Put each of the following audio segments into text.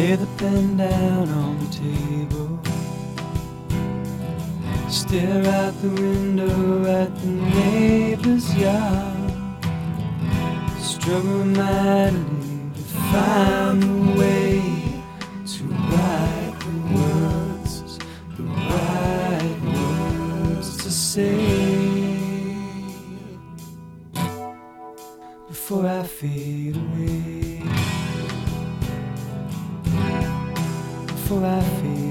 Lay the pen down on the table, stare out the window at the neighbor's yard, struggle madly to find the way to write the words, the right words to say before I fade away, before I fade away.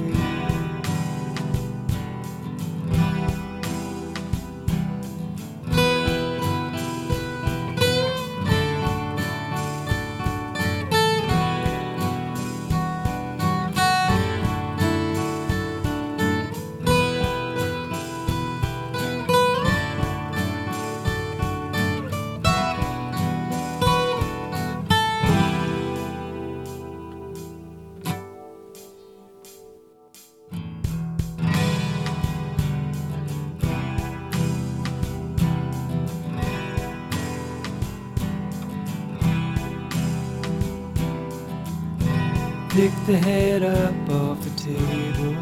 Pick the head up off the table,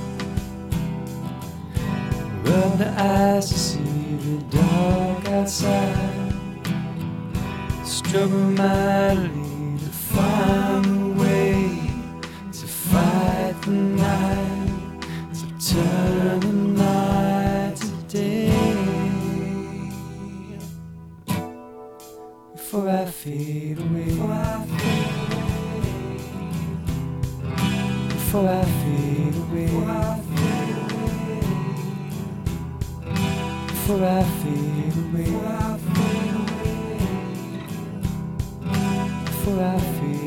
rub the eyes to see the dark outside, struggle mightily to find a way to fight the night, to turn the night to day before I fade away, before I fade away, before I fade away, before I fade away, before I fade away.